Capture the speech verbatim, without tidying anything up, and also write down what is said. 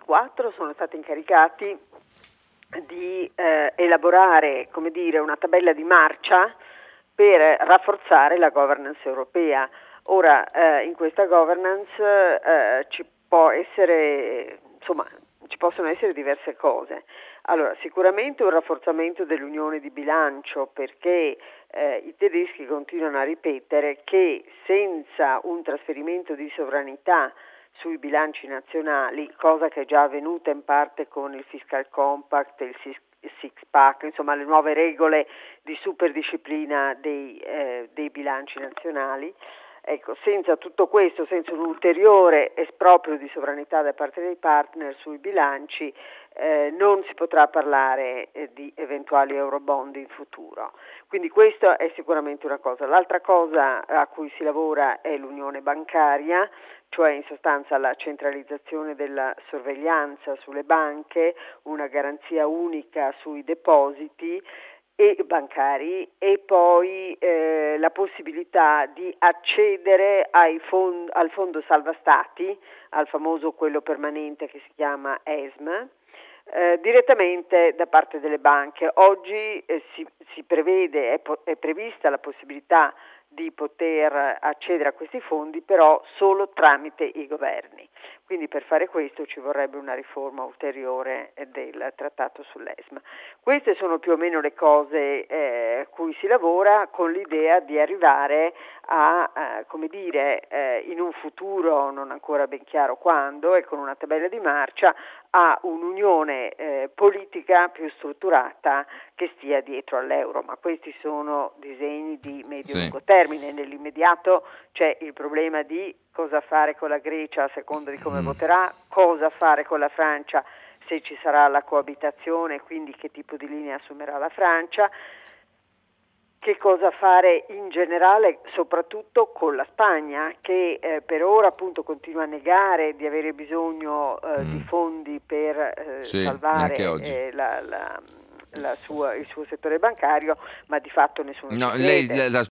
quattro sono stati incaricati di eh, elaborare, come dire, una tabella di marcia per rafforzare la governance europea. Ora, eh, in questa governance eh, ci può essere, insomma, ci possono essere diverse cose. Allora, sicuramente un rafforzamento dell'unione di bilancio, perché eh, i tedeschi continuano a ripetere che senza un trasferimento di sovranità sui bilanci nazionali, cosa che è già avvenuta in parte con il Fiscal Compact, il Six Pack, insomma le nuove regole di superdisciplina dei, eh, dei bilanci nazionali. Ecco, senza tutto questo, senza un ulteriore esproprio di sovranità da parte dei partner sui bilanci, eh, non si potrà parlare eh, di eventuali eurobond in futuro. Quindi questa è sicuramente una cosa. L'altra cosa a cui si lavora è l'unione bancaria, cioè in sostanza la centralizzazione della sorveglianza sulle banche, una garanzia unica sui depositi e bancari e poi eh, la possibilità di accedere ai fond- al fondo salva stati, al famoso quello permanente che si chiama E S M, eh, direttamente da parte delle banche. Oggi eh, si, si prevede, è, po- è prevista la possibilità di poter accedere a questi fondi, però solo tramite i governi. Quindi per fare questo ci vorrebbe una riforma ulteriore del trattato sull'E S M. Queste sono più o meno le cose eh, a cui si lavora, con l'idea di arrivare a, eh, come dire, eh, in un futuro non ancora ben chiaro quando e con una tabella di marcia, a un'unione eh, politica più strutturata che stia dietro all'euro, ma questi sono disegni di medio-lungo Sì. termine. Nell'immediato c'è il problema di cosa fare con la Grecia a seconda di come mm. voterà, cosa fare con la Francia se ci sarà la coabitazione, quindi che tipo di linea assumerà la Francia, che cosa fare in generale soprattutto con la Spagna che eh, per ora appunto continua a negare di avere bisogno eh, mm. di fondi per eh, sì, salvare eh, la, la, la sua, il suo settore bancario, ma di fatto nessuno no, ci lei, crede. la,